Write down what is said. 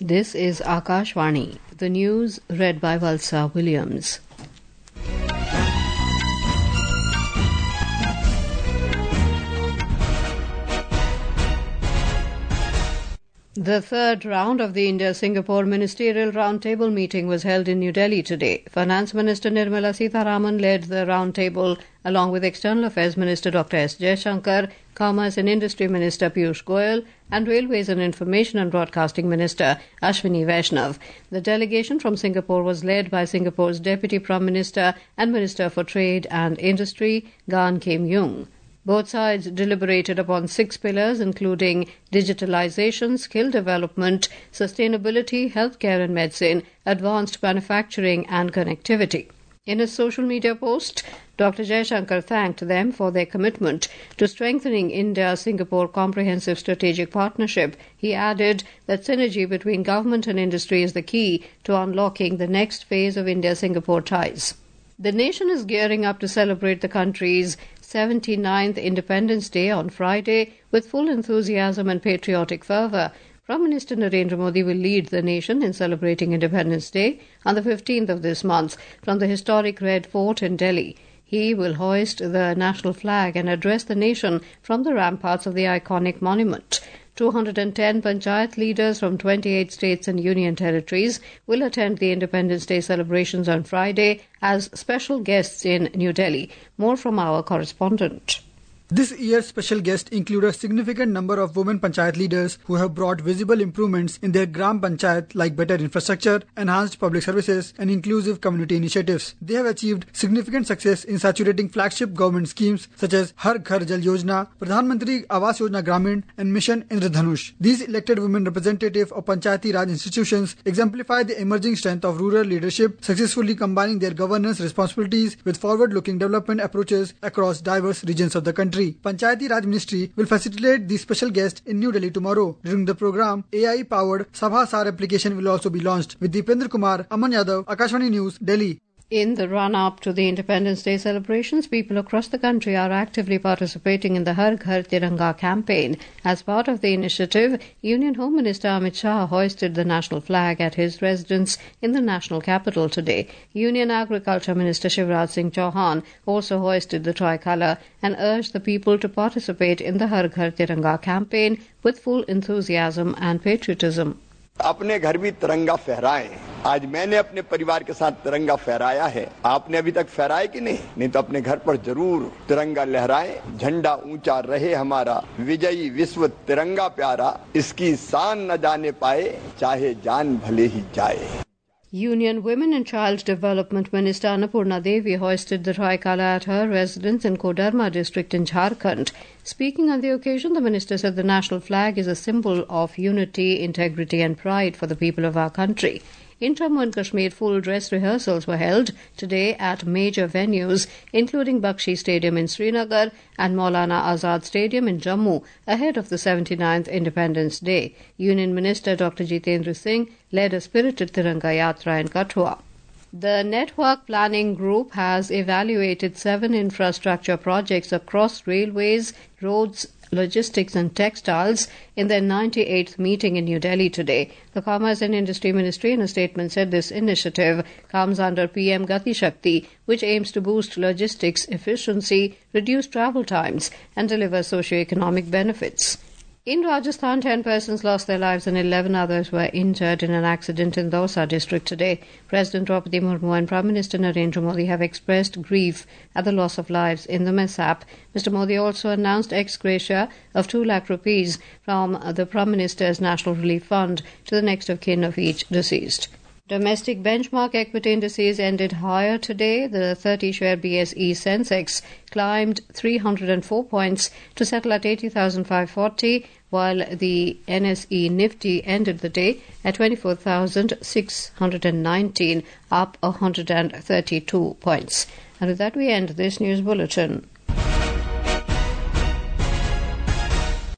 This is Akashvani. The news read by Valsa Williams. The third round of the India-Singapore Ministerial Roundtable meeting was held in New Delhi today. Finance Minister Nirmala Sitharaman led the roundtable along with External Affairs Minister Dr. S. Jaishankar, Commerce and Industry Minister Piyush Goyal, and Railways and Information and Broadcasting Minister Ashwini Vaishnav. The delegation from Singapore was led by Singapore's Deputy Prime Minister and Minister for Trade and Industry, Gan Kim Yung. Both sides deliberated upon 6 pillars including digitalization, skill development, sustainability, healthcare and medicine, advanced manufacturing and connectivity. In a social media post, Dr. Jaishankar thanked them for their commitment to strengthening India-Singapore comprehensive strategic partnership. He added that synergy between government and industry is the key to unlocking the next phase of India-Singapore ties. The nation is gearing up to celebrate the country's 79th Independence Day on Friday with full enthusiasm and patriotic fervour. Prime Minister Narendra Modi will lead the nation in celebrating Independence Day on the 15th of this month from the historic Red Fort in Delhi. He will hoist the national flag and address the nation from the ramparts of the iconic monument. 210 panchayat leaders from 28 states and union territories will attend the Independence Day celebrations on Friday as special guests in New Delhi. More from our correspondent. This year's special guests include a significant number of women panchayat leaders who have brought visible improvements in their gram panchayat like better infrastructure, enhanced public services and inclusive community initiatives. They have achieved significant success in saturating flagship government schemes such as Har Ghar Jal Yojana, Pradhan Mantri Awas Yojana Gramin and Mission Indradhanush. These elected women representatives of Panchayati Raj institutions exemplify the emerging strength of rural leadership, successfully combining their governance responsibilities with forward-looking development approaches across diverse regions of the country. Panchayati Raj Ministry will facilitate the special guest in New Delhi tomorrow. During the program, AI-powered Sabha Sar application will also be launched. With Deependra Kumar, Aman Yadav, Akashvani News, Delhi. In the run-up to the Independence Day celebrations, people across the country are actively participating in the Har Ghar Tiranga campaign. As part of the initiative, Union Home Minister Amit Shah hoisted the national flag at his residence in the national capital today. Union Agriculture Minister Shivraj Singh Chauhan also hoisted the tricolour and urged the people to participate in the Har Ghar Tiranga campaign with full enthusiasm and patriotism. अपने घर भी तिरंगा फहराएं। आज मैंने अपने परिवार के साथ तिरंगा फहराया है। आपने अभी तक फहराया कि नहीं तो अपने घर पर जरूर तिरंगा लहराएं। झंडा ऊंचा रहे हमारा, विजयी विश्व तिरंगा प्यारा, इसकी शान न जाने पाए, चाहे जान भले ही जाए। Union Women and Child Development Minister Annapurna Devi hoisted the tricolour at her residence in Kodarma district in Jharkhand. Speaking on the occasion, the minister said the national flag is a symbol of unity, integrity and pride for the people of our country. In Jammu and Kashmir, full dress rehearsals were held today at major venues, including Bakshi Stadium in Srinagar and Maulana Azad Stadium in Jammu, ahead of the 79th Independence Day. Union Minister Dr. Jitendra Singh led a spirited Tiranga Yatra in Kathua. The Network Planning Group has evaluated 7 infrastructure projects across railways, roads, logistics and textiles in their 98th meeting in New Delhi today. The Commerce and Industry Ministry in a statement said this initiative comes under PM Gati Shakti, which aims to boost logistics efficiency, reduce travel times and deliver socio-economic benefits. In Rajasthan, 10 persons lost their lives and 11 others were injured in an accident in Dausa district today. President Draupadi Murmu and Prime Minister Narendra Modi have expressed grief at the loss of lives in the mishap. Mr. Modi also announced ex gratia of 2 lakh rupees from the Prime Minister's National Relief Fund to the next of kin of each deceased. Domestic benchmark equity indices ended higher today. The 30-share BSE Sensex climbed 304 points to settle at 80,540, while the NSE Nifty ended the day at 24,619, up 132 points. And with that, we end this news bulletin.